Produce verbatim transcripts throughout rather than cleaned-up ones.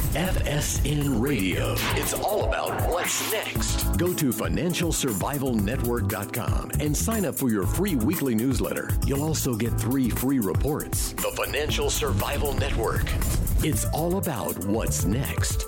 F S N Radio. It's all about what's next. Go to financial survival network dot com and sign up for your free weekly newsletter. You'll also get three free reports. The Financial Survival Network. It's all about what's next.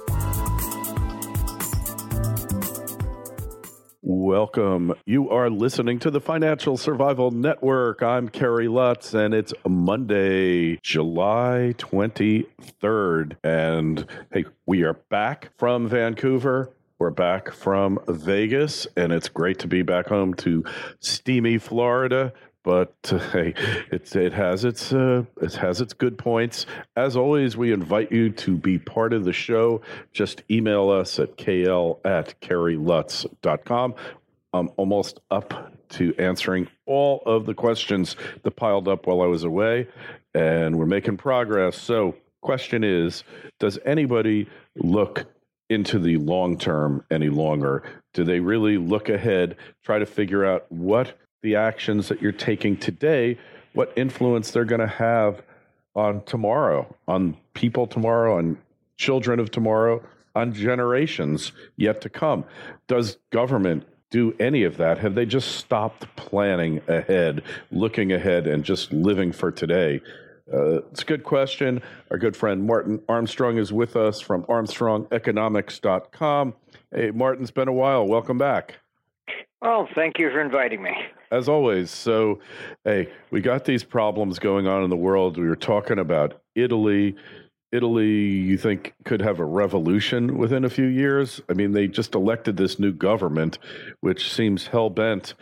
Welcome. You are listening to the Financial Survival Network. I'm Kerry Lutz, and it's Monday, July twenty-third. And hey, we are back from Vancouver. We're back from Vegas, and it's great to be back home to steamy Florida. But uh, hey, it's, it has its uh, it has its good points. As always, we invite you to be part of the show. Just email us at k l at kerry lutz dot com. I'm almost up to answering all of the questions that piled up while I was away, and we're making progress. So, question is, does anybody look into the long term any longer? Do they really look ahead, try to figure out what the actions that you're taking today, what influence they're going to have on tomorrow, on people tomorrow, on children of tomorrow, on generations yet to come? Does government do any of that? Have they just stopped planning ahead, looking ahead, and just living for today? Uh, it's a good question. Our good friend Martin Armstrong is with us from armstrong economics dot com. Hey, Martin, it's been a while. Welcome back. Well, thank you for inviting me. As always. So, hey, we got these problems going on in the world. We were talking about Italy. Italy, you think, could have a revolution within a few years? I mean, they just elected this new government, which seems hell-bent.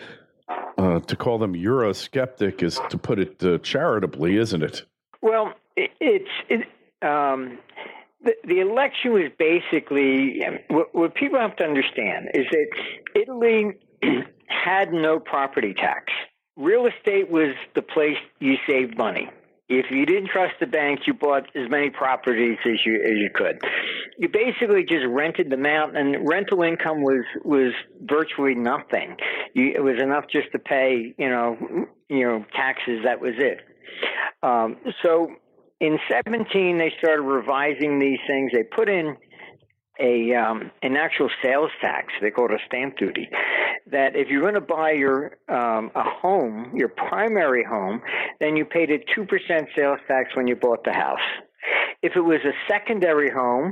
Uh, to call them Eurosceptic is, to put it uh, charitably, isn't it? Well, it, it's... It, um, the, the election was basically... What, what people have to understand is that Italy had no property tax. Real estate was the place you saved money. If you didn't trust the banks, you bought as many properties as you as you could. You basically just rented them out, and rental income was was virtually nothing. You, it was enough just to pay, you know, you know, taxes. That was it. Um, so in seventeen, they started revising these things. They put in a um, an actual sales tax. They call it a stamp duty. That if you're going to buy your um, a home, your primary home, then you paid a two percent sales tax when you bought the house. If it was a secondary home,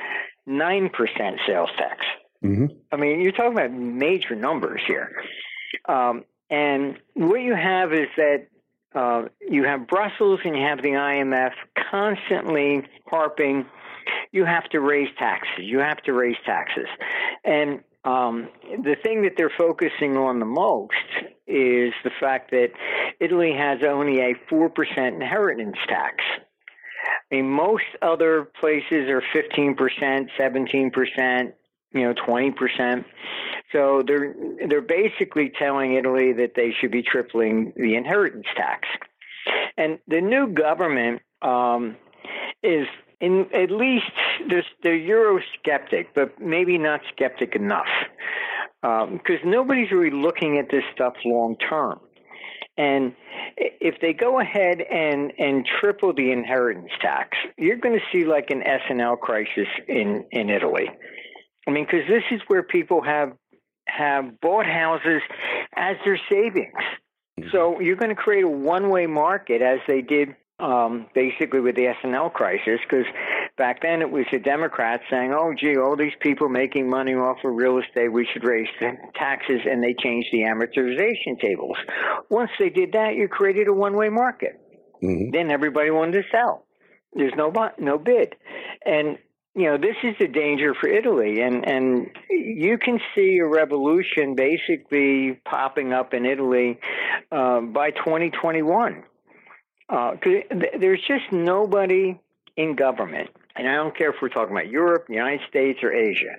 nine percent sales tax. Mm-hmm. I mean, you're talking about major numbers here. Um, and what you have is that uh, you have Brussels and you have the I M F constantly harping, you have to raise taxes, you have to raise taxes. And Um, the thing that they're focusing on the most is the fact that Italy has only a four percent inheritance tax. I mean, most other places are fifteen percent, seventeen percent, you know, twenty percent. So they're they're basically telling Italy that they should be tripling the inheritance tax. And the new government um, is in at least they're, they're Eurosceptic, but maybe not skeptic enough, because um, nobody's really looking at this stuff long term. And if they go ahead and, and triple the inheritance tax, you're going to see like an S and L crisis in, in Italy. I mean, because this is where people have have bought houses as their savings. So you're going to create a one-way market as they did Um, basically with the S and L crisis, because back then it was the Democrats saying, oh, gee, all these people making money off of real estate, we should raise the taxes, and they changed the amortization tables. Once they did that, you created a one-way market. Mm-hmm. Then everybody wanted to sell. There's no no bid. And, you know, this is the danger for Italy. And, and you can see a revolution basically popping up in Italy uh, by twenty twenty-one. Uh, cause there's just nobody in government, and I don't care if we're talking about Europe, the United States, or Asia.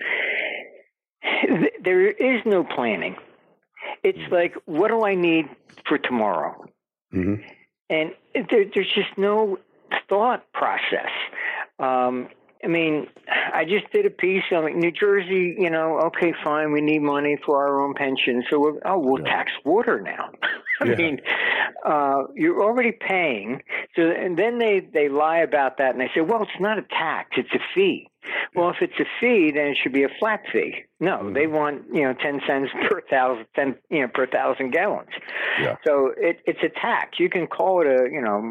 There is no planning. It's mm-hmm. like, what do I need for tomorrow? Mm-hmm. And there, there's just no thought process. Um, I mean, I just did a piece on like, New Jersey, you know, okay, fine, we need money for our own pension. So, we're, oh, we'll yeah. tax water now. I yeah. mean, uh, you're already paying. So, and then they, they lie about that and they say, well, it's not a tax, it's a fee. Well, if it's a fee, then it should be a flat fee. No, mm-hmm. they want, you know, ten cents per thousand, ten, you know, per thousand gallons. Yeah. So it, it's a tax. You can call it a, you know,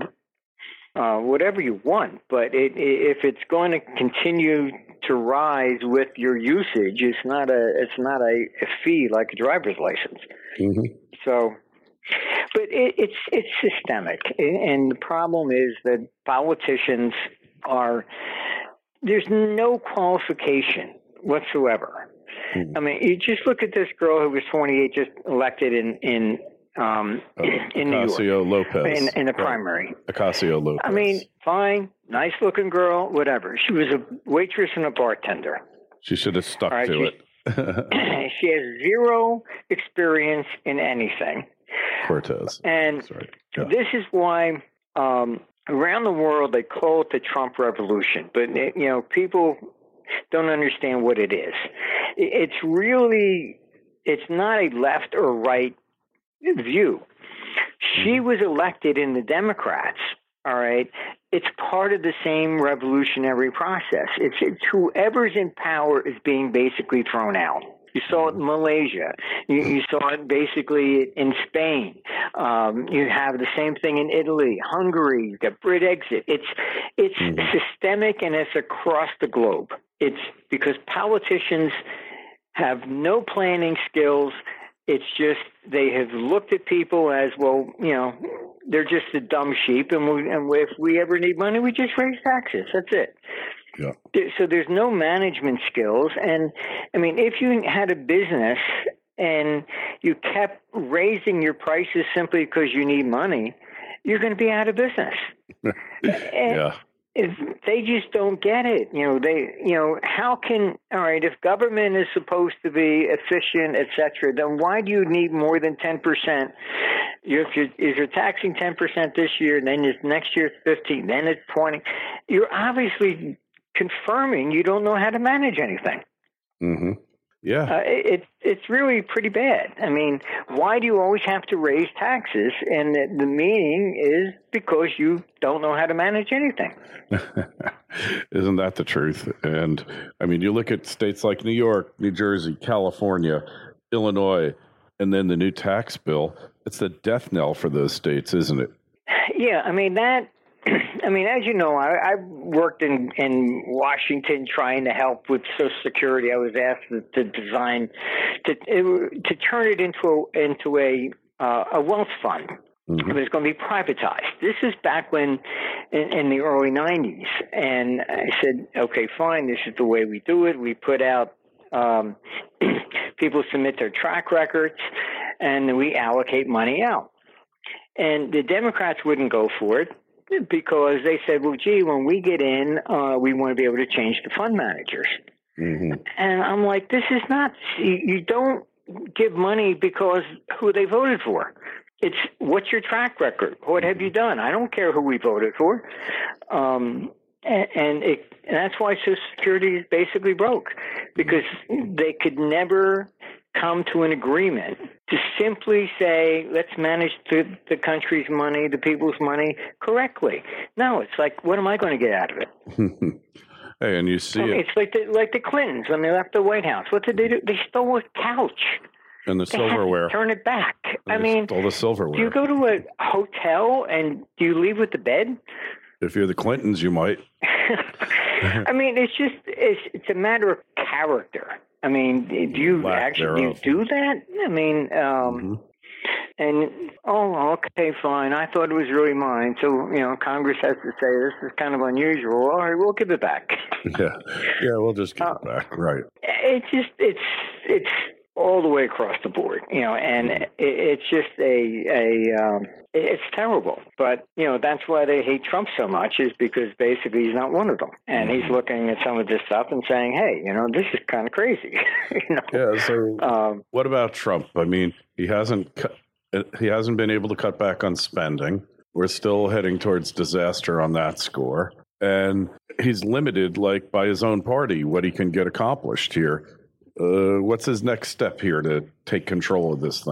uh, whatever you want, but it, if it's going to continue to rise with your usage, it's not a, it's not a, a fee like a driver's license. Mm-hmm. So, but it, it's it's systemic, and the problem is that politicians are. There's no qualification whatsoever. Mm-hmm. I mean, you just look at this girl who was twenty-eight, just elected in in um, uh, in New York, Ocasio-Lopez in, in the right. primary. Ocasio-Lopez. I mean, fine, nice-looking girl, whatever. She was a waitress and a bartender. She should have stuck right, to it. She has zero experience in anything. Cortez. And right. yeah. this is why. Um, Around the world, they call it the Trump revolution, but you know, people don't understand what it is. It's really, it's not a left or right view. She was elected in the Democrats. All right, it's part of the same revolutionary process. It's, it's whoever's in power is being basically thrown out. You saw it in Malaysia. You, you saw it basically in Spain. Um, you have the same thing in Italy, Hungary. You've got Brit exit. It's it's mm-hmm. systemic, and it's across the globe. It's because politicians have no planning skills. It's just they have looked at people as, well, you know, they're just a dumb sheep, and, we, and if we ever need money, we just raise taxes. That's it. Yeah. So there's no management skills. And, I mean, if you had a business and you kept raising your prices simply because you need money, you're going to be out of business. yeah. If they just don't get it. You know, they, you know, how can, all right, if government is supposed to be efficient, et cetera, then why do you need more than ten percent? If you're, if you're taxing ten percent this year, then it's next year it's fifteen, then it's twenty, you're obviously confirming you don't know how to manage anything. Mm-hmm. Yeah. Uh, it, it's really pretty bad. I mean, why do you always have to raise taxes? And the, the meaning is because you don't know how to manage anything. Isn't that the truth? And I mean, you look at states like New York, New Jersey, California, Illinois, and then the new tax bill. It's the death knell for those states, isn't it? Yeah. I mean, that. I mean, as you know, I, I worked in, in Washington trying to help with Social Security. I was asked to, to design, to to turn it into a, into a uh, a wealth fund. Mm-hmm. It was going to be privatized. This is back when, in, in the early nineties. And I said, okay, fine, this is the way we do it. We put out, um, people submit their track records, and we allocate money out. And the Democrats wouldn't go for it, because they said, well, gee, when we get in, uh, we want to be able to change the fund managers. Mm-hmm. And I'm like, this is not, you, you don't give money because who they voted for. It's what's your track record? What have you done? I don't care who we voted for. Um, and, and, it, and that's why Social Security is basically broke, because they could never come to an agreement to simply say, let's manage the, the country's money, the people's money correctly. No, it's like, what am I going to get out of it? Hey, and you see I mean, it. It's like the, like the Clintons when they left the White House. What did they do? They stole a couch. And the they silverware. Turn it back. And I mean, stole the silverware. Do you go to a hotel and do you leave with the bed? If you're the Clintons, you might. I mean, it's just, it's, it's a matter of character. I mean, do you Lack actually do, you do that? I mean, um, mm-hmm. and, oh, okay, fine. I thought it was really mine. So, you know, Congress has to say this is kind of unusual. All right, we'll give it back. Yeah, yeah, we'll just give uh, it back. Right. It's just, it's, it's all the way across the board, you know, and it, it's just a, a, um, it's terrible. But, you know, that's why they hate Trump so much, is because basically he's not one of them. And he's looking at some of this stuff and saying, hey, you know, this is kind of crazy. you know? Yeah. So um, what about Trump? I mean, he hasn't, cut, he hasn't been able to cut back on spending. We're still heading towards disaster on that score. And he's limited, like, by his own party, what he can get accomplished here. Uh, what's his next step here to take control of this thing?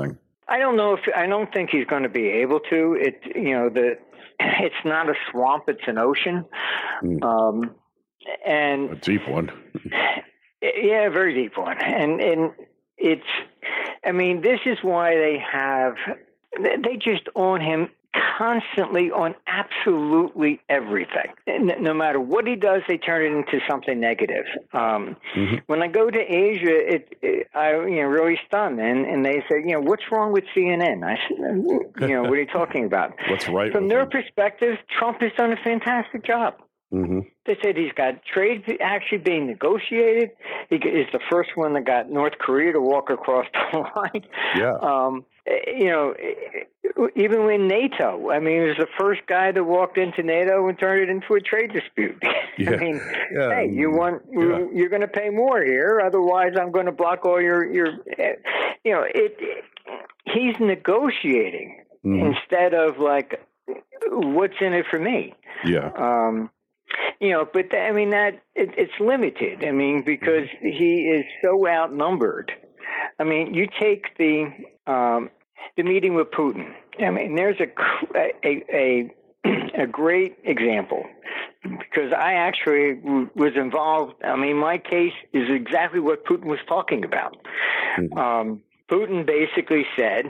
I don't know if I don't think he's going to be able to. It you know the it's not a swamp; it's an ocean, mm. um, and a deep one. Yeah, a very deep one, and and it's. I mean, this is why they have. They just own him constantly on absolutely everything. No matter what he does, they turn it into something negative. Um, mm-hmm. When I go to Asia, it, it I you know really stunned, and, and they say, you know, what's wrong with C N N? I said, you know, what are you talking about? What's right? From their perspective, Trump has done a fantastic job. Mm-hmm. They said he's got trade actually being negotiated. He is the first one that got North Korea to walk across the line. Yeah. Um, you know, even in NATO, I mean, he was the first guy that walked into NATO and turned it into a trade dispute. Yeah. I mean, yeah. hey, you want yeah. you're going to pay more here, otherwise I'm going to block all your your. You know, it. it he's negotiating mm-hmm. instead of like, what's in it for me? Yeah. Um, You know, but I mean that it, it's limited. I mean, because he is so outnumbered. I mean, you take the um, the meeting with Putin. I mean, there's a a a, a great example because I actually w- was involved. I mean, my case is exactly what Putin was talking about. Mm-hmm. Um, Putin basically said,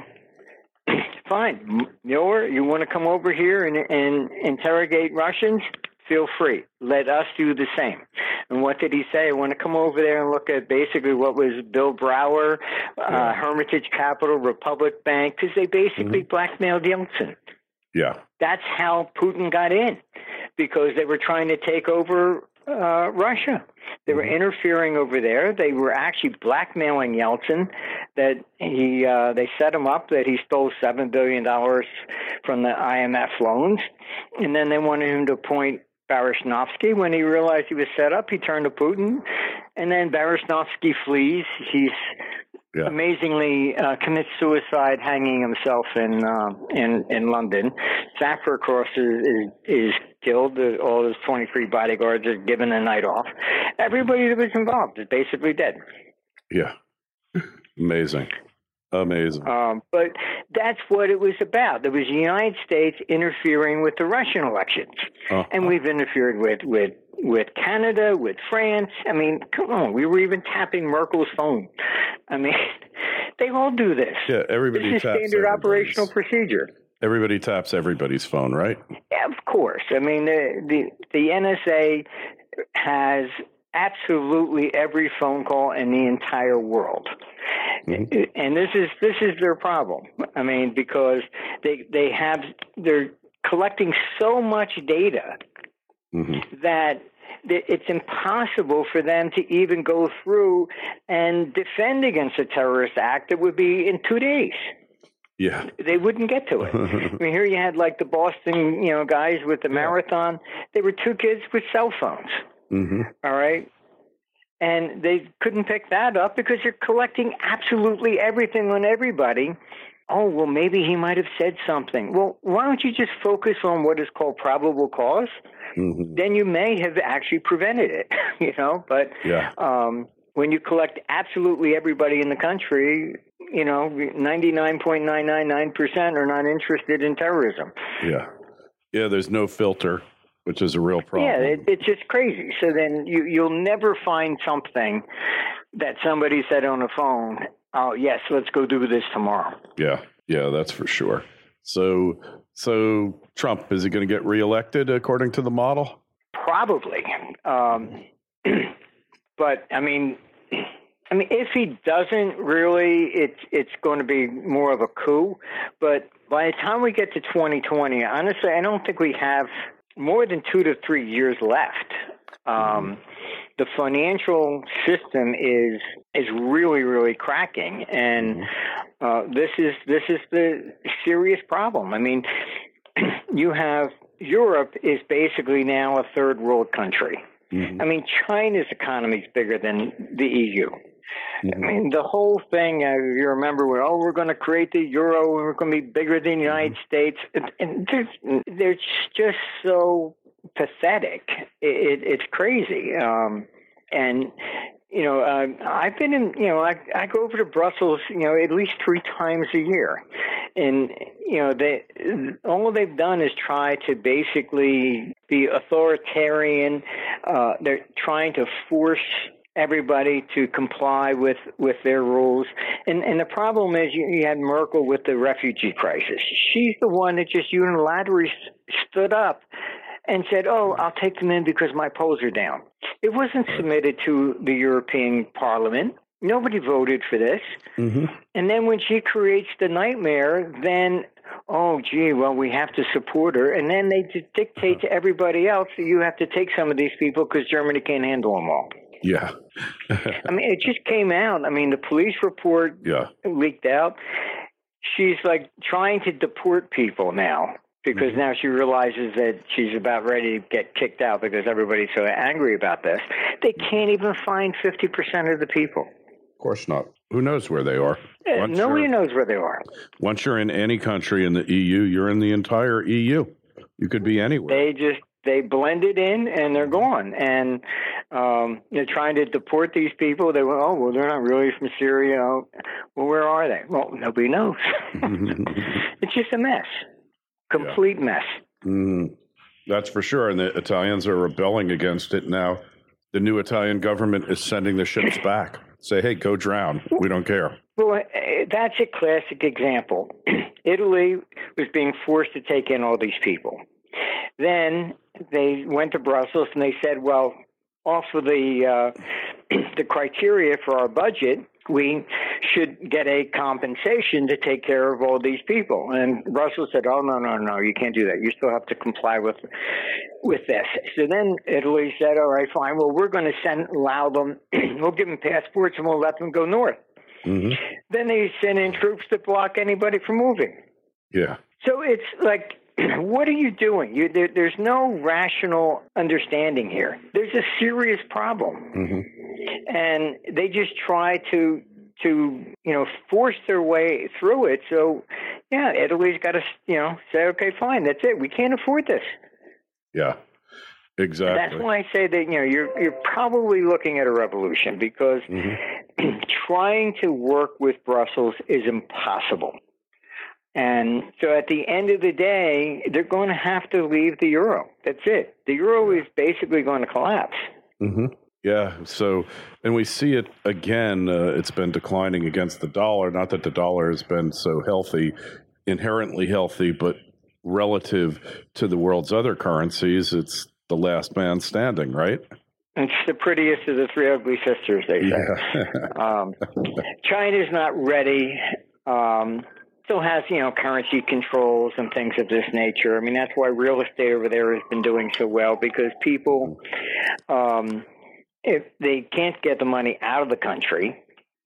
"Fine, Mueller, you want to come over here and, and interrogate Russians? Feel free. Let us do the same." And what did he say? I want to come over there and look at basically what was Bill Brower, yeah. uh, Hermitage Capital, Republic Bank, because they basically mm-hmm. blackmailed Yeltsin. Yeah. That's how Putin got in, because they were trying to take over uh, Russia. They were mm-hmm. interfering over there. They were actually blackmailing Yeltsin. That he, uh, they set him up that he stole seven billion dollars from the I M F loans, and then they wanted him to appoint Baryshnovsky. When he realized he was set up, he turned to Putin, and then Baryshnovsky flees. He's yeah. amazingly uh, commits suicide, hanging himself in uh, in in London. Saffron-Cross is, is is killed. All his twenty-three bodyguards are given a night off. Everybody that was involved is basically dead. Yeah, amazing. Amazing. Um, but that's what it was about. There was the United States interfering with the Russian elections. Uh-huh. And we've interfered with, with, with Canada, with France. I mean, come on. We were even tapping Merkel's phone. I mean, they all do this. Yeah, everybody this is taps standard operational procedure. Everybody taps everybody's phone, right? Yeah, of course. I mean, the, the, the N S A has absolutely every phone call in the entire world. Mm-hmm. And this is this is their problem. I mean, because they they have they're collecting so much data mm-hmm. that it's impossible for them to even go through and defend against a terrorist act that would be in two days. Yeah, they wouldn't get to it. I mean, here you had like the Boston, you know, guys with the marathon. They were two kids with cell phones. Mm-hmm. All right. And they couldn't pick that up because you're collecting absolutely everything on everybody. Oh, well, maybe he might have said something. Well, why don't you just focus on what is called probable cause? Mm-hmm. Then you may have actually prevented it, you know. But yeah. um, when you collect absolutely everybody in the country, you know, ninety-nine point nine nine nine percent are not interested in terrorism. Yeah. Yeah, there's no filter, which is a real problem. Yeah, it, it's just crazy. So then you, you'll never find something that somebody said on the phone, oh, yes, let's go do this tomorrow. Yeah, yeah, that's for sure. So, so Trump, is he going to get reelected according to the model? Probably. Um, but, I mean... I mean, if he doesn't really, it's it's going to be more of a coup. But by the time we get to twenty twenty, honestly, I don't think we have more than two to three years left. Um, the financial system is is really, really cracking, and uh, this is this is the serious problem. I mean, you have Europe is basically now a third world country. Mm-hmm. I mean, China's economy is bigger than the E U. I mean, the whole thing, uh, you remember, we're, oh, we're going to create the euro and we're going to be bigger than the United mm-hmm. States. And, and they're, they're just so pathetic. It, it, it's crazy. Um, and you know, uh, I've been in, you know, I, I go over to Brussels, you know, at least three times a year. And, you know, they, all they've done is try to basically be authoritarian. Uh, they're trying to force everybody to comply with, with their rules. And and the problem is you, you had Merkel with the refugee crisis. She's the one that just unilaterally stood up and said, oh, I'll take them in because my polls are down. It wasn't submitted to the European Parliament. Nobody voted for this. Mm-hmm. And then when she creates the nightmare, then, oh, gee, well, we have to support her. And then they dictate to everybody else that you have to take some of these people because Germany can't handle them all. Yeah. I mean, it just came out. I mean, the police report yeah. leaked out. She's like trying to deport people now. Because mm-hmm. now she realizes that she's about ready to get kicked out because everybody's so angry about this. They can't even find fifty percent of the people. Of course not. Who knows where they are? Uh, nobody knows where they are. Once you're in any country in the E U, you're in the entire E U. You could be anywhere. They just, they blended in and they're gone. And um, they're trying to deport these people. They went, oh, well, they're not really from Syria. Well, where are they? Well, nobody knows. It's just a mess. Complete yeah. mess. Mm, that's for sure. And the Italians are rebelling against it now. The new Italian government is sending the ships back. Say, hey, go drown. We don't care. Well, that's a classic example. Italy was being forced to take in all these people. Then they went to Brussels and they said, well, off of the, uh, the criteria for our budget, we should get a compensation to take care of all these people. And Brussels said, oh, no, no, no, you can't do that. You still have to comply with with this. So then Italy said, all right, fine. Well, we're going to send, allow them, we'll give them passports and we'll let them go north. Mm-hmm. Then they send in troops to block anybody from moving. Yeah. So it's like, what are you doing? You, there, there's no rational understanding here. There's a serious problem. Mm-hmm. And they just try to, to, you know, force their way through it. So, yeah, Italy's got to, you know, say, okay, fine, that's it. We can't afford this. Yeah, exactly. And that's why I say that, you know, you're you're probably looking at a revolution because mm-hmm. trying to work with Brussels is impossible. And so at the end of the day, they're going to have to leave the euro. That's it. The euro is basically going to collapse. Mm-hmm. Yeah. So, and we see it again. Uh, it's been declining against the dollar. Not that the dollar has been so healthy, inherently healthy, but relative to the world's other currencies, it's the last man standing, right? It's the prettiest of the three ugly sisters, they say. Yeah. um, China's not ready. Um, still has, you know, currency controls and things of this nature. I mean, that's why real estate over there has been doing so well, because people, um, if they can't get the money out of the country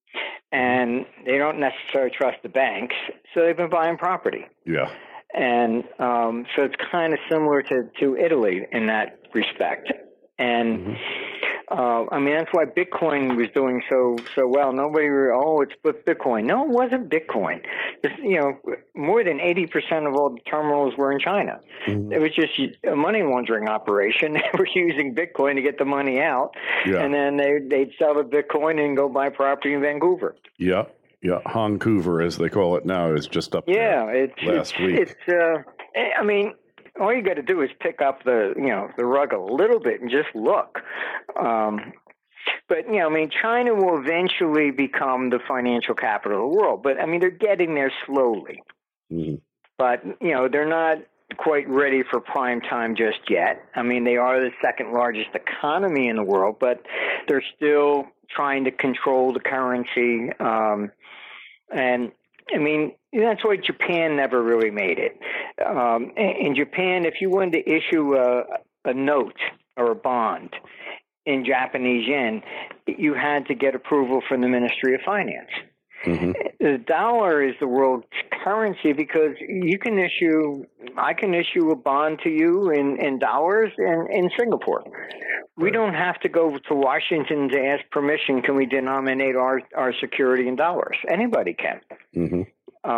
and they don't necessarily trust the banks, so they've been buying property. Yeah. And um, so it's kind of similar to, to Italy in that respect. And mm-hmm. uh, I mean, that's why Bitcoin was doing so so well. Nobody, were, oh, it's Bitcoin. No, it wasn't Bitcoin. It's, you know, more than eighty percent of all the terminals were in China. Mm-hmm. It was just a money laundering operation. They were using Bitcoin to get the money out, yeah. and then they they'd sell the Bitcoin and go buy property in Vancouver. Yeah. Yeah, Vancouver, as they call it now, is just up yeah, there it's, last it's, week. It's, uh, I mean, all you got to do is pick up the, you know, the rug a little bit and just look. Um, but, you know, I mean, China will eventually become the financial capital of the world. But, I mean, they're getting there slowly. Mm-hmm. But, you know, they're not quite ready for prime time just yet. I mean, they are the second largest economy in the world, but they're still trying to control the currency. Um, and, I mean, that's why Japan never really made it. Um, in Japan, if you wanted to issue a, a note or a bond in Japanese yen, you had to get approval from the Ministry of Finance. Mm-hmm. The dollar is the world's currency because you can issue, I can issue a bond to you in, in dollars in, in Singapore. We right. don't have to go to Washington to ask permission. Can we denominate our, our security in dollars? Anybody can. Mm-hmm. Um,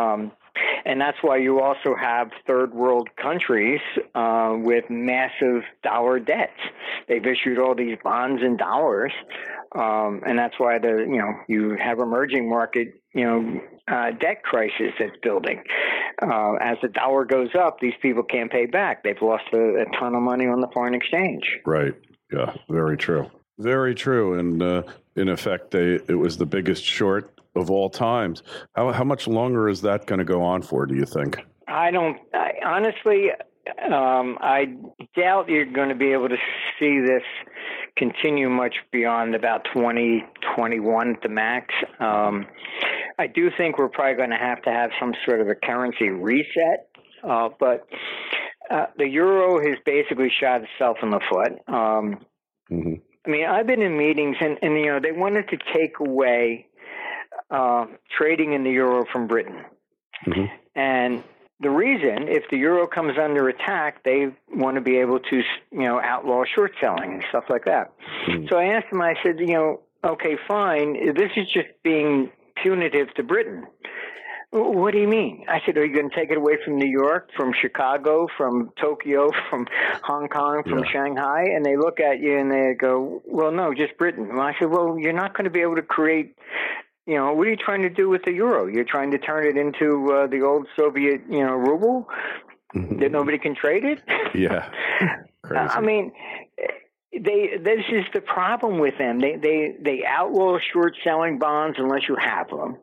And that's why you also have third world countries uh, with massive dollar debts. They've issued all these bonds in dollars, um, and that's why the you know you have emerging market you know uh, debt crisis that's building. Uh, as the dollar goes up, these people can't pay back. They've lost a, a ton of money on the foreign exchange. Right. Yeah. Very true. Very true. And uh, in effect, they it was the biggest short of all times. How how much longer is that going to go on for, do you think? I don't, I, honestly, um, I doubt you're going to be able to see this continue much beyond about twenty twenty-one at the max. Um, I do think we're probably going to have to have some sort of a currency reset, uh, but uh, the euro has basically shot itself in the foot. Um, mm-hmm. I mean, I've been in meetings and, and, you know, they wanted to take away Uh, trading in the euro from Britain. Mm-hmm. And the reason, if the euro comes under attack, they want to be able to, you know, outlaw short selling and stuff like that. Mm-hmm. So I asked them, I said, you know, okay, fine. This is just being punitive to Britain. What do you mean? I said, are you going to take it away from New York, from Chicago, from Tokyo, from Hong Kong, from yeah. Shanghai? And they look at you and they go, well, no, just Britain. And I said, well, you're not going to be able to create, you know, what are you trying to do with the euro? You're trying to turn it into uh, the old Soviet, you know, ruble mm-hmm. that nobody can trade it? Yeah. Crazy. I mean, they. This is the problem with them. They they they outlaw short selling bonds unless you have them.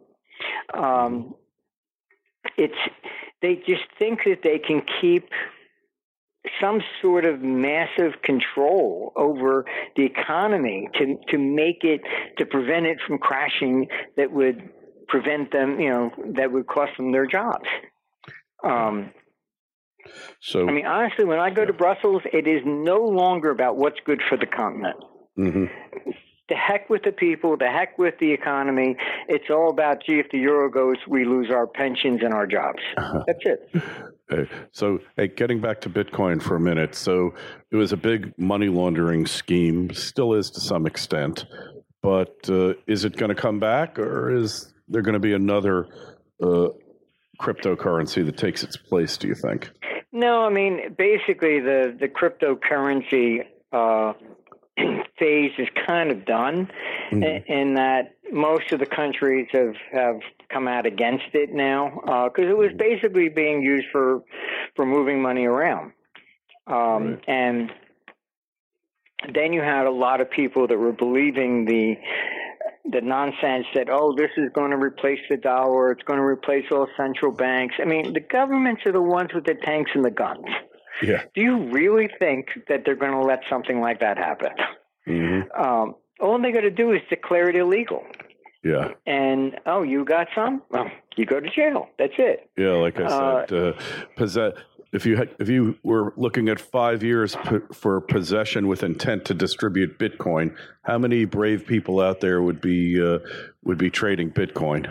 Um, it's they just think that they can keep some sort of massive control over the economy to to make it, to prevent it from crashing, that would prevent them, you know, that would cost them their jobs. Um, so, I mean, honestly, when I go to Brussels, it is no longer about what's good for the continent. Mm-hmm. The heck with the people, the heck with the economy. It's all about, gee, if the euro goes, we lose our pensions and our jobs. Uh-huh. That's it. Okay. So, hey, getting back to Bitcoin for a minute. So it was a big money laundering scheme, still is to some extent, but uh, is it going to come back, or is there going to be another uh, cryptocurrency that takes its place, do you think? No, I mean, basically the, the cryptocurrency uh, phase is kind of done, mm-hmm. in, in that most of the countries have, have come out against it now, because uh, it was basically being used for for moving money around. Um, right. And then you had a lot of people that were believing the the nonsense that, oh, this is going to replace the dollar, it's going to replace all central banks. I mean, the governments are the ones with the tanks and the guns. Yeah. Do you really think that they're going to let something like that happen? Mm-hmm. Um, all they got to do is declare it illegal. Yeah. And, oh, you got some? Well, you go to jail. That's it. Yeah, like I said, uh, uh, possess- if you had, if you were looking at five years p- for possession with intent to distribute Bitcoin, how many brave people out there would be uh, would be trading Bitcoin?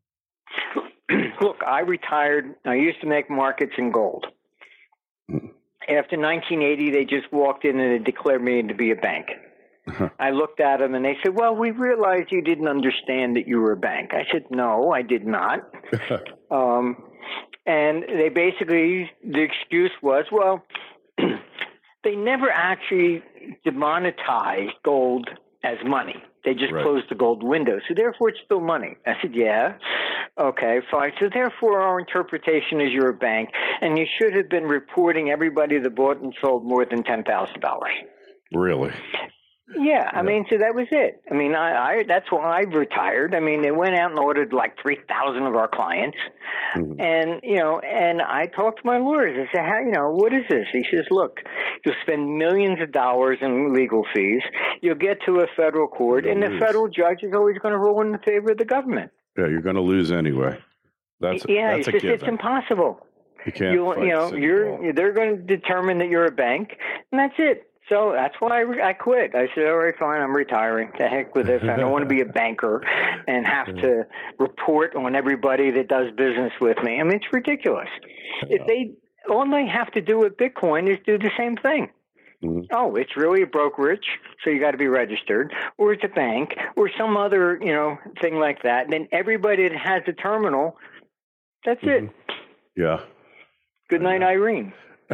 Look, I retired. I used to make markets in gold. Hmm. After nineteen eighty, they just walked in and they declared me to be a bank. Uh-huh. I looked at them and they said, well, we realized you didn't understand that you were a bank. I said, no, I did not. um, and they basically, the excuse was, well, they never actually demonetized gold as money. They just right. closed the gold window. So therefore, it's still money. I said, yeah. Okay, fine. So therefore, our interpretation is you're a bank, and you should have been reporting everybody that bought and sold more than ten thousand dollars. Really? Yeah, I yeah. mean, so that was it. I mean, I, I that's why I retired. I mean, they went out and ordered like three thousand of our clients. Mm-hmm. And, you know, and I talked to my lawyers. I said, how, you know, what is this? He says, look, you'll spend millions of dollars in legal fees. You'll get to a federal court, and the federal judge is always going to rule in favor of the government. Yeah, you're going to lose anyway. That's yeah, that's it's a just given. It's impossible. You can't. You, you know, you're they're going to determine that you're a bank, and that's it. So that's why I, I quit. I said, all right, fine, I'm retiring. The heck with this. I don't want to be a banker and have to report on everybody that does business with me. I mean, it's ridiculous. If they all they have to do with Bitcoin is do the same thing. Mm-hmm. Oh, it's really a brokerage, so you got to be registered, or it's a bank, or some other, you know, thing like that. And then everybody that has a terminal, that's mm-hmm. it. Yeah. Good night, Irene.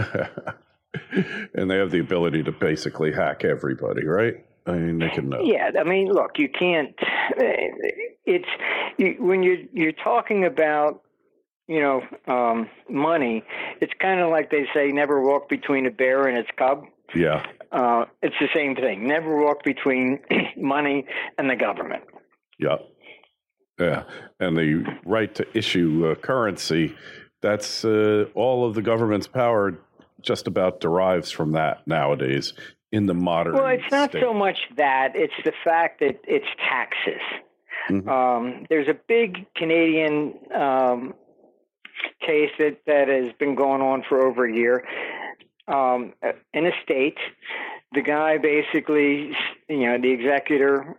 And they have the ability to basically hack everybody, right? I mean, they can know. Yeah, I mean, look, you can't. It's you, when you're you're talking about, you know, um, money. It's kind of like they say, never walk between a bear and its cub. Yeah. Uh, it's the same thing. Never walk between money and the government. Yeah. Yeah. And the right to issue uh, currency, that's uh, all of the government's power just about derives from that nowadays in the modern Well, it's not state. so much that. It's the fact that it's taxes. Mm-hmm. Um, there's a big Canadian um, case that, that has been going on for over a year. Um, in a state, the guy basically, you know, the executor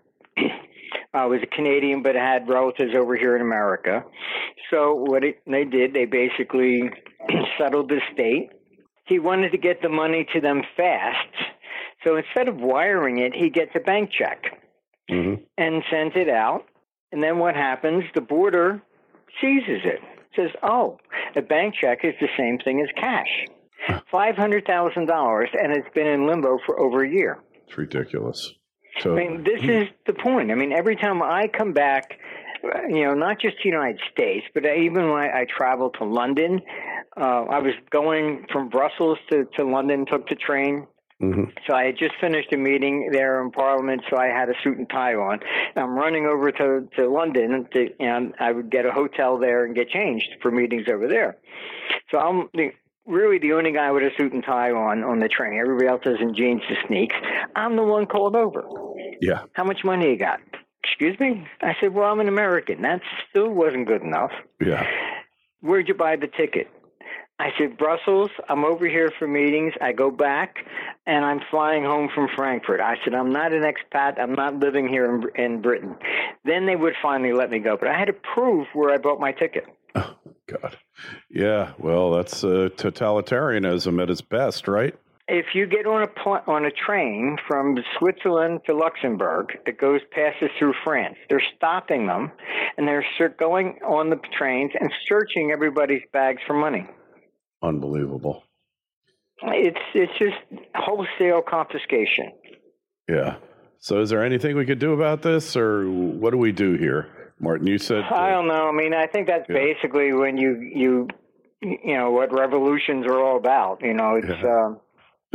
uh, was a Canadian but had relatives over here in America. So what it, they did, they basically settled the state. He wanted to get the money to them fast. So instead of wiring it, he gets a bank check mm-hmm. and sends it out. And then what happens? The border seizes it. Says, oh, a bank check is the same thing as cash. five hundred thousand dollars, and it's been in limbo for over a year. It's ridiculous. So, I mean, this is the point. I mean, every time I come back, you know, not just the United States, but even when I, I travel to London, uh, I was going from Brussels to, to London, took the train. Mm-hmm. So I had just finished a meeting there in Parliament, so I had a suit and tie on. And I'm running over to, to London, to, and I would get a hotel there and get changed for meetings over there. So I'm really the only guy with a suit and tie on on the train. Everybody else is in jeans and sneaks. I'm the one called over. Yeah. How much money you got? Excuse me? I said, well, I'm an American. That still wasn't good enough. Yeah. Where'd you buy the ticket? I said, Brussels. I'm over here for meetings. I go back, and I'm flying home from Frankfurt. I said, I'm not an expat. I'm not living here in, in Britain. Then they would finally let me go. But I had to prove where I bought my ticket. Oh, God. Yeah, well, that's uh, totalitarianism at its best, right? If you get on a pl- on a train from Switzerland to Luxembourg that goes passes through France, they're stopping them, and they're going on the trains and searching everybody's bags for money. Unbelievable. It's it's just wholesale confiscation. Yeah. So is there anything we could do about this, or what do we do here? Martin, you said... Uh, I don't know. I mean, I think that's yeah. basically when you, you, you know, what revolutions are all about. You know, it's... Yeah. Um,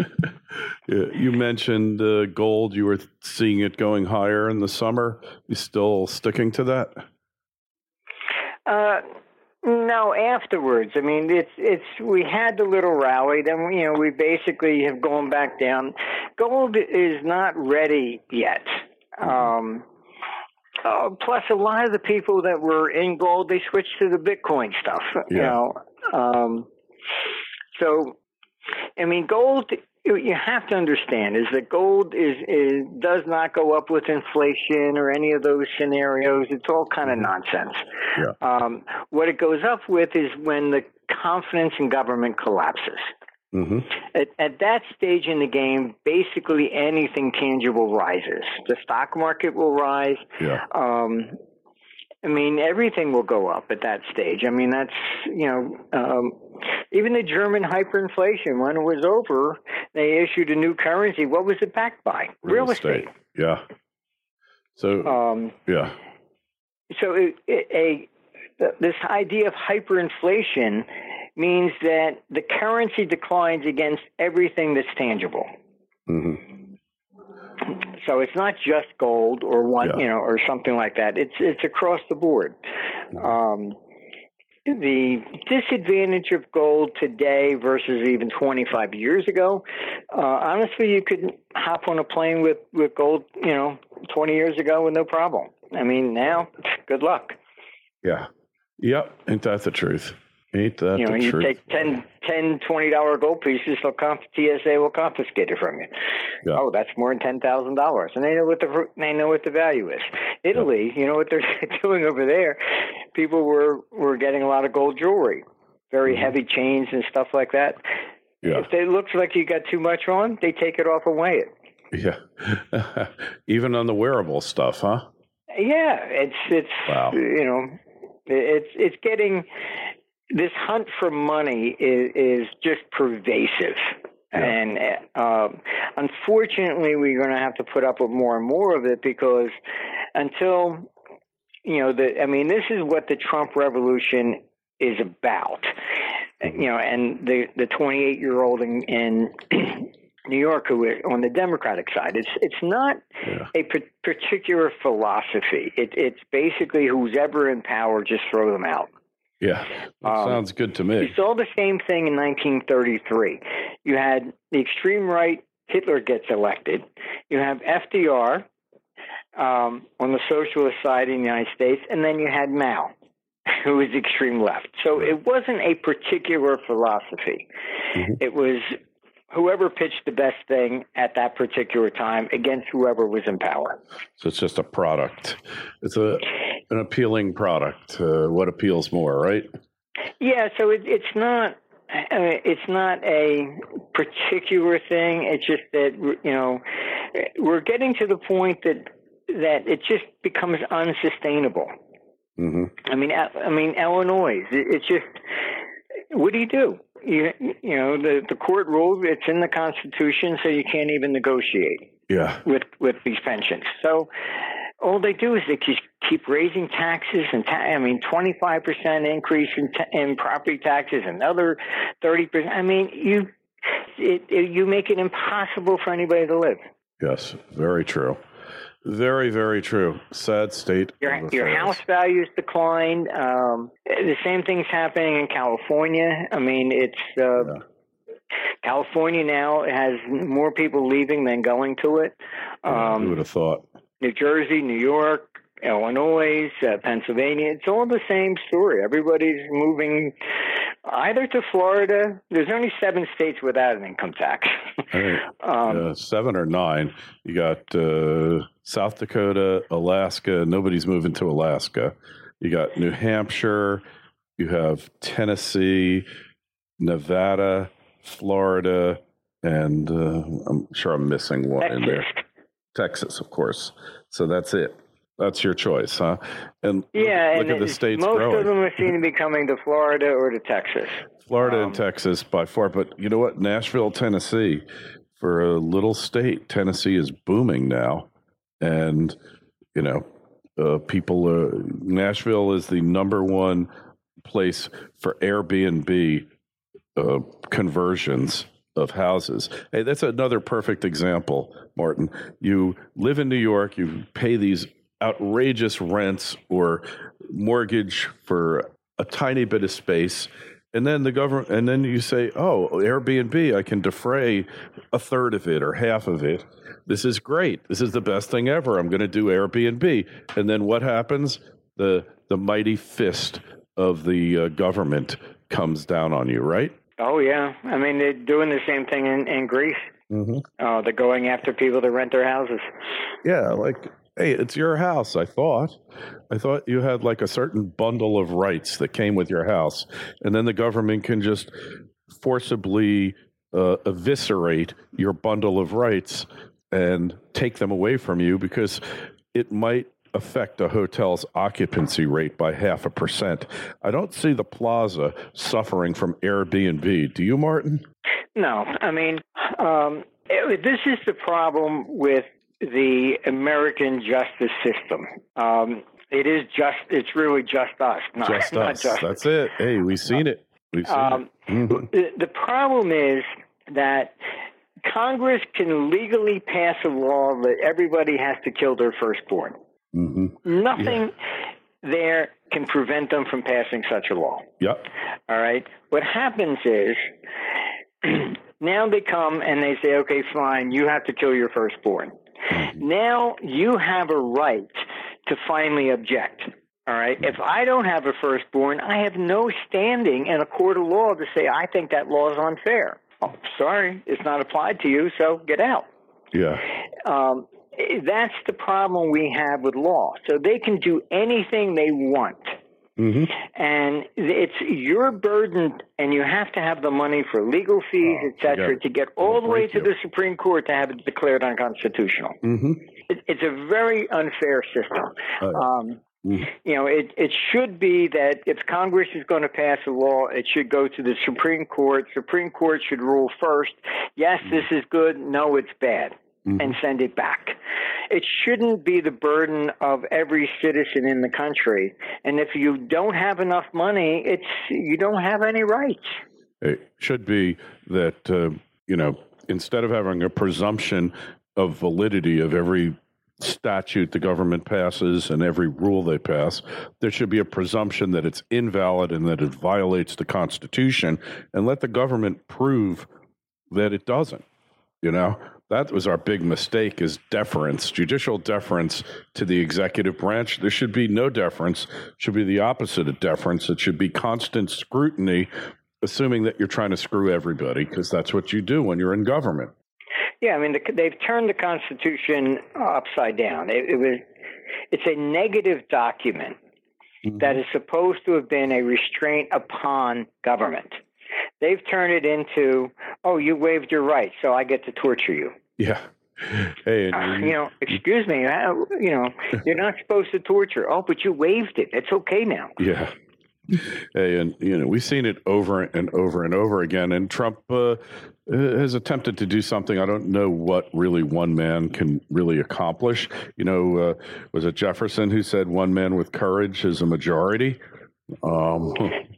yeah. You mentioned uh, gold. You were seeing it going higher in the summer. You still sticking to that? Uh, no, afterwards. I mean, it's it's we had the little rally. Then, you know, we basically have gone back down. Gold is not ready yet. Um Uh, plus, a lot of the people that were in gold, they switched to the Bitcoin stuff. Yeah. You know, um, so I mean, gold. You have to understand is that gold is, is does not go up with inflation or any of those scenarios. It's all kind of nonsense. Yeah. Um, what it goes up with is when the confidence in government collapses. Mm-hmm. At, at that stage in the game, basically anything tangible rises. The stock market will rise. Yeah. Um, I mean, everything will go up at that stage. I mean, that's, you know, um, even the German hyperinflation, when it was over, they issued a new currency. What was it backed by? Real, Real estate. estate. Yeah. So, um, yeah. So it, it, a this idea of hyperinflation means that the currency declines against everything that's tangible. Mm-hmm. So it's not just gold or one, yeah. you know, or something like that. It's it's across the board. Um, the disadvantage of gold today versus even twenty-five years ago, uh, honestly, you could hop on a plane with, with gold, you know, twenty years ago with no problem. I mean, now, good luck. Yeah. Yep. Ain't that the truth? Ain't that you know, the you truth? take ten, ten, twenty dollar gold pieces, they'll comp- T S A will confiscate it from you. Yeah. Oh, that's more than ten thousand dollars, and they know what the they know what the value is. Italy, yeah. You know what they're doing over there. People were, were getting a lot of gold jewelry, very mm-hmm. heavy chains and stuff like that. Yeah. If it looks like you got too much on, they take it off and weigh it. Yeah, even on the wearable stuff, huh? Yeah, it's it's wow. you know, it's it's getting. this hunt for money is, is just pervasive. Yeah. And uh, unfortunately, we're going to have to put up with more and more of it because until, you know, the, I mean, this is what the Trump revolution is about. You know, and the the twenty-eight-year-old in, in New York who is on the Democratic side, it's it's not yeah. a p- particular philosophy. It, it's basically who's ever in power, just throw them out. Yeah, that um, sounds good to me. You saw the same thing in nineteen thirty-three. You had the extreme right, Hitler gets elected. You have F D R um, on the socialist side in the United States, and then you had Mao, who was extreme left. So it wasn't a particular philosophy. Mm-hmm. It was whoever pitched the best thing at that particular time against whoever was in power. So it's just a product. It's a an appealing product. Uh, what appeals more, right? Yeah. So it, it's not. Uh, it's not a particular thing. It's just that, you know, we're getting to the point that that it just becomes unsustainable. Mm-hmm. I mean, I mean, Illinois. It's just, what do you do? You, you know, the, the court rules. It's in the Constitution, so you can't even negotiate. Yeah. With with these pensions. So all they do is they just keep raising taxes and ta- I mean, twenty-five percent increase in, ta- in property taxes, another thirty percent. I mean, you it, it, you make it impossible for anybody to live. Yes, very true. Very, very true. Sad state. Your your house values declined. Um, the same thing's happening in California. I mean, it's uh, yeah. California now has more people leaving than going to it. Um, Who would have thought? New Jersey, New York, Illinois, uh, Pennsylvania. It's all the same story. Everybody's moving either to Florida. There's only seven states without an income tax. Right. um, uh, seven or nine. You got uh, South Dakota, Alaska. Nobody's moving to Alaska. You got New Hampshire. You have Tennessee, Nevada, Florida, and uh, I'm sure I'm missing one Texas. in there. Texas, of course. So that's it. That's your choice, huh? And yeah, look, look and at the states most growing. of them are seen to be coming to Florida or to Texas. Florida um, and Texas by far. But you know what? Nashville, Tennessee, for a little state, Tennessee is booming now. And, you know, uh, people, uh, Nashville is the number one place for Airbnb uh, conversions of houses. Hey, that's another perfect example, Martin. You live in New York, you pay these outrageous rents or mortgage for a tiny bit of space, and then the government, and then you say, oh, Airbnb, I can defray a third of it or half of it. This is great. This is the best thing ever. I'm going to do Airbnb. And then what happens? The the mighty fist of the uh, government comes down on you, right? Oh, yeah. I mean, they're doing the same thing in, in Greece. Mm-hmm. Uh, they're going after people to rent their houses. Yeah, like, hey, it's your house, I thought. I thought you had like a certain bundle of rights that came with your house. And then the government can just forcibly uh, eviscerate your bundle of rights and take them away from you because it might affect a hotel's occupancy rate by half a percent. I don't see the plaza suffering from Airbnb. Do you, Martin? No. I mean, um, it, this is the problem with the American justice system. Um, it is just, it's really just us. Not, just not us. Justice. That's it. Hey, we've seen it. We've seen um, it. Mm-hmm. The, the problem is that Congress can legally pass a law that everybody has to kill their firstborn. Mm-hmm. Nothing yeah. there can prevent them from passing such a law. Yep. All right. What happens is now they come and they say, okay, fine, you have to kill your firstborn. Mm-hmm. Now you have a right to finally object. All right. If I don't have a firstborn, I have no standing in a court of law to say I think that law is unfair. Oh, sorry, it's not applied to you, so get out. Yeah. Um, that's the problem we have with law. So they can do anything they want. Mm-hmm. And it's your burden, and you have to have the money for legal fees, oh, et cetera, to get all the way to you. the Supreme Court to have it declared unconstitutional. Mm-hmm. It, it's a very unfair system. Uh, um, Mm. You know, it, it should be that if Congress is going to pass a law, it should go to the Supreme Court. Supreme Court should rule first. Yes, this is good. No, it's bad. Mm-hmm. And send it back. It shouldn't be the burden of every citizen in the country. And if you don't have enough money, it's you don't have any rights. It should be that, uh, you know, instead of having a presumption of validity of every statute the government passes and every rule they pass, there should be a presumption that it's invalid and that it violates the Constitution, and let the government prove that it doesn't, you know? That was our big mistake, is deference, judicial deference to the executive branch. There should be no deference. It should be the opposite of deference. It should be constant scrutiny, assuming that you're trying to screw everybody, because that's what you do when you're in government. Yeah, I mean, the, they've turned the Constitution upside down. It, it was, it's a negative document mm-hmm. that is supposed to have been a restraint upon government. They've turned it into, oh, you waived your rights, so I get to torture you. Yeah. Hey, and, uh, you know, excuse me, I, you know, you're not supposed to torture. Oh, but you waived it. It's okay now. Yeah. Hey, and, you know, we've seen it over and over and over again. And Trump uh, has attempted to do something. I don't know what really one man can really accomplish. You know, uh, was it Jefferson who said one man with courage is a majority? Um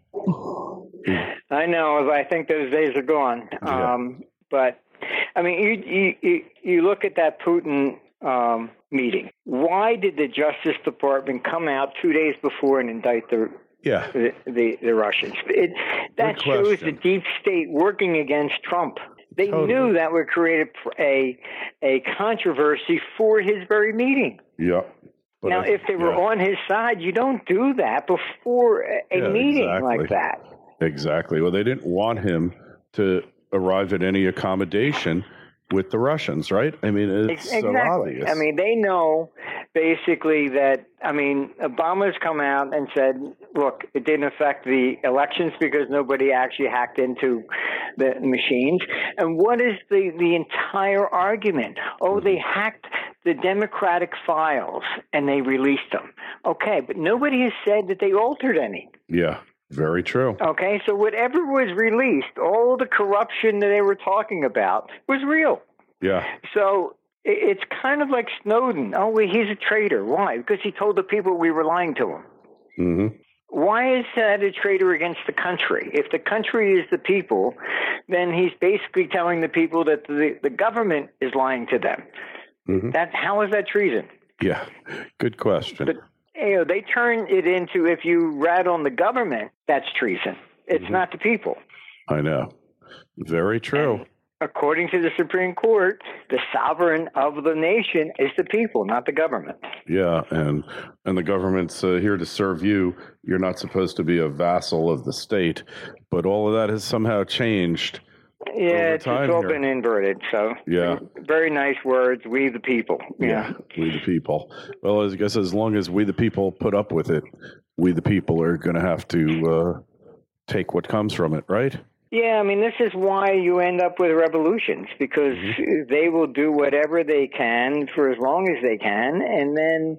I know. I think those days are gone. Yeah. Um, but, I mean, you, you, you look at that Putin um, meeting. Why did the Justice Department come out two days before and indict the yeah. the, the, the Russians? It, that shows the deep state working against Trump. They totally. knew that would create a, a, a controversy for his very meeting. Yeah. But now, I, if they were yeah. on his side, you don't do that before a yeah, meeting exactly. like that. Exactly. Well, they didn't want him to arrive at any accommodation with the Russians, right? I mean, it's exactly. so obvious. I mean, they know basically that, I mean, Obama's come out and said, look, it didn't affect the elections because nobody actually hacked into the machines. And what is the, the entire argument? Oh, mm-hmm. they hacked the Democratic files and they released them. Okay, but nobody has said that they altered any. Yeah. Very true. Okay, so whatever was released, all the corruption that they were talking about was real. Yeah. So it's kind of like Snowden. Oh, he's a traitor. Why? Because he told the people we were lying to him. Mm-hmm. Why is that a traitor against the country? If the country is the people, then he's basically telling the people that the, the government is lying to them. Mm-hmm. That, how is that treason? Yeah, good question. But, you know, they turn it into, if you rat on the government, that's treason. It's mm-hmm. not the people. I know. Very true. And according to the Supreme Court, the sovereign of the nation is the people, not the government. Yeah, and and the government's uh, here to serve you. You're not supposed to be a vassal of the state. But all of that has somehow changed. Yeah, it's, it's all here. been inverted. So, yeah, very nice words. We the people. Yeah, yeah we the people. Well, I guess as long as we the people put up with it, we the people are going to have to uh, take what comes from it, right? Yeah, I mean, this is why you end up with revolutions, because mm-hmm. they will do whatever they can for as long as they can, and then,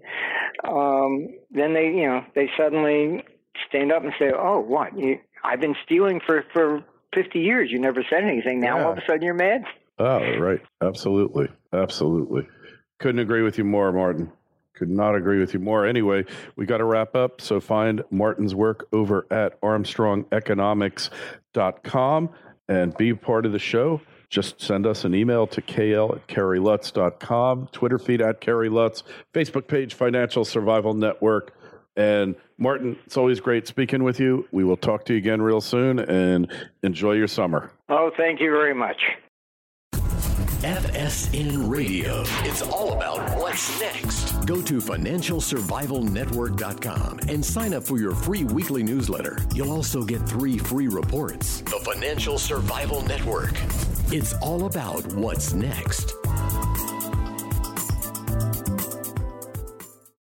um, then they, you know, they suddenly stand up and say, "Oh, what? You, I've been stealing for for." fifty years, you never said anything. Now, yeah. all of a sudden, you're mad? Oh, right. Absolutely. Absolutely. Couldn't agree with you more, Martin. Could not agree with you more. Anyway, we got to wrap up. So find Martin's work over at armstrong economics dot com and be part of the show. Just send us an email to k l at kerry lutz dot com, Twitter feed at Kerry Lutz, Facebook page, Financial Survival Network. And Martin, it's always great speaking with you. We will talk to you again real soon, and enjoy your summer. Oh, thank you very much. F S N Radio. It's all about what's next. Go to financial survival network dot com and sign up for your free weekly newsletter. You'll also get three free reports. The Financial Survival Network. It's all about what's next.